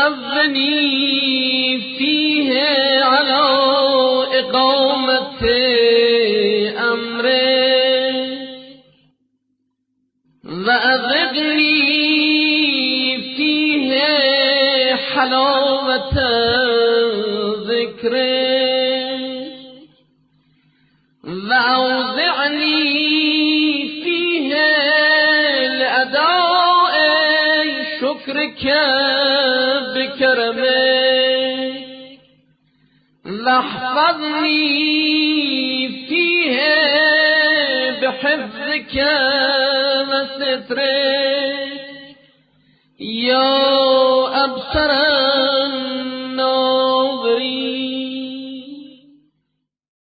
عوني فيه على إقامة أمره وأذقني فيه حلاوة ذكره وأوزعني فيه لأداء شكرك بكرمك واحفظني فيه بحفظك وسترك يا أبصر